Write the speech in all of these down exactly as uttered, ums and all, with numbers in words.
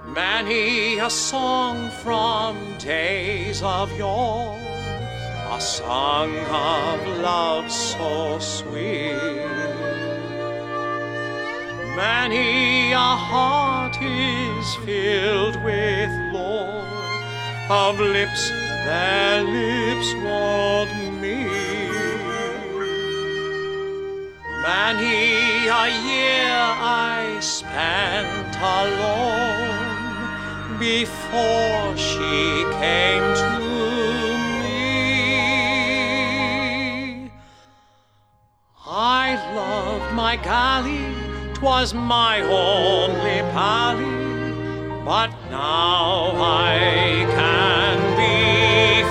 Many a song from days of yore, a song of love so sweet. Many a heart is filled with lore of lips their lips won't meet. Many a year I spent alone before she came to me. I loved my Gally, 'twas my only pally, but now I can be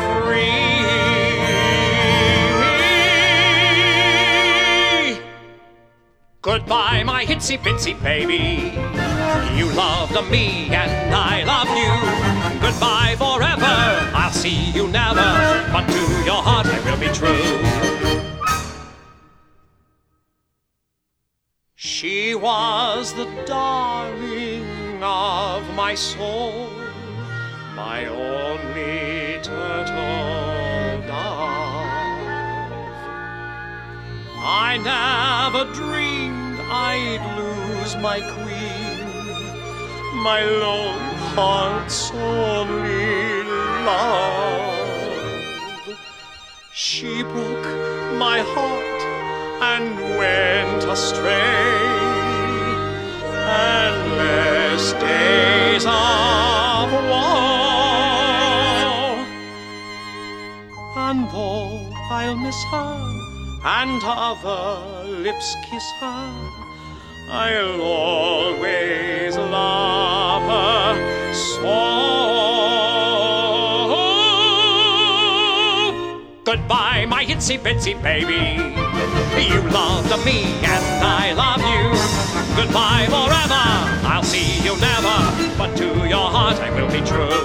free. Goodbye, my itsy bitsy baby. You loved me and I love you. Goodbye forever, I'll see you never, but to your heart I will be true. She was the darling of my soul, my only turtle dove. I never dreamed I'd lose my queen, my lone heart's only love. She broke my heart and went astray, endless days of woe. And though I'll miss her and other lips kiss her, I'll always love her so. Goodbye, my itsy bitsy baby. You loved me and I love you. Goodbye forever, I'll see you never, but to your heart I will be true.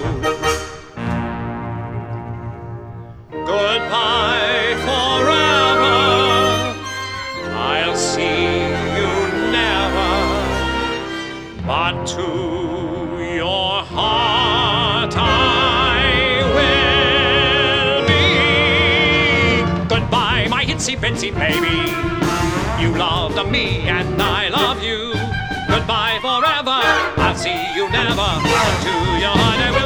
Goodbye forever, I'll see you never, but to your heart I will be. Goodbye, my itsy bitsy baby. You loved me and I love you. Goodbye forever, I'll see you never, but to your heart I will